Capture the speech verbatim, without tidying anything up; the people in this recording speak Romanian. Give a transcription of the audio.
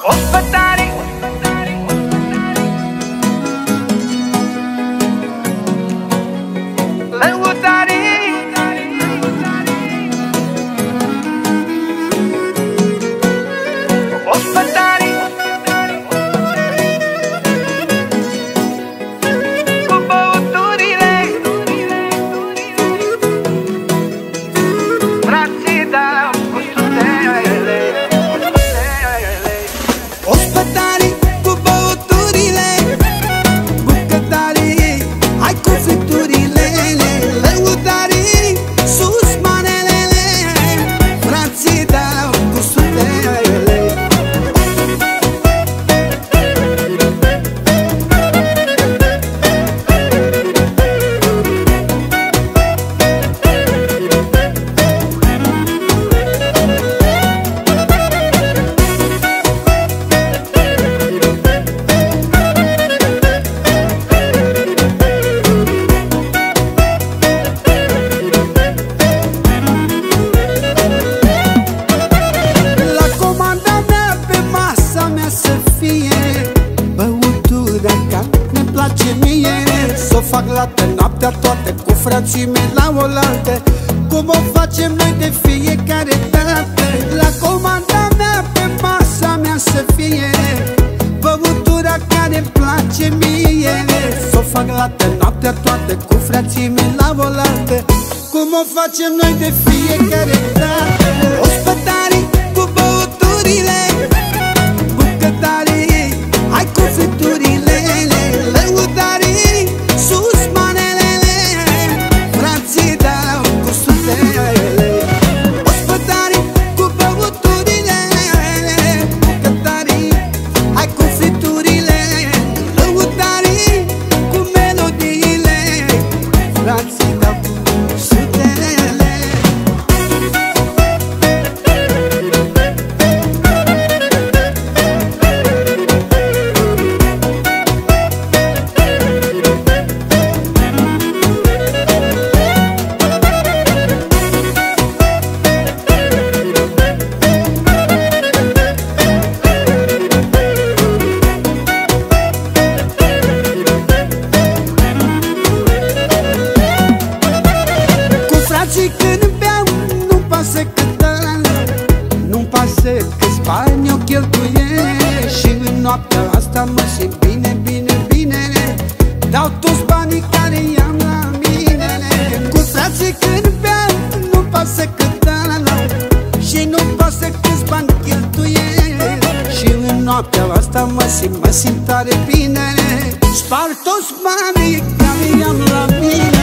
Ospătare, lăutare, ospătare, cu băuturile, frații dau cu stutele. Ospătare cu băuturile, bucătare, hai cu friturile, lăutare, sus manelele, frații dau cu sutele. S-o fac lată noaptea toată cu frații mei la oaltă, cum o facem noi de fiecare dată. La comanda mea pe masa mea să fie băutura care-mi place mie. S-o fac lată noaptea toată cu frații mei la oaltă, cum o facem noi de fiecare dată. Ospătare cu băuturile, bucătare, hai cu friturile, lăutare, sus manelele, frații dau cu sutele. Ospătare cu băuturile, bucătare, hai cu friturile, lăutare, cu melodiile, frații dau cu sutele. Când beau, nu-mi pasă cât an, nu-mi pasă câți bani o cheltuiesc. Și în noaptea asta mă simt bine, bine, bine, dau toți banii care i-am la mine. Cu frații când beau, nu-mi pasă cât an, și nu-mi pasă câți bani cheltuiesc. Și în noaptea asta mă simt, mă simt tare bine, spar toți banii care i-am la mine.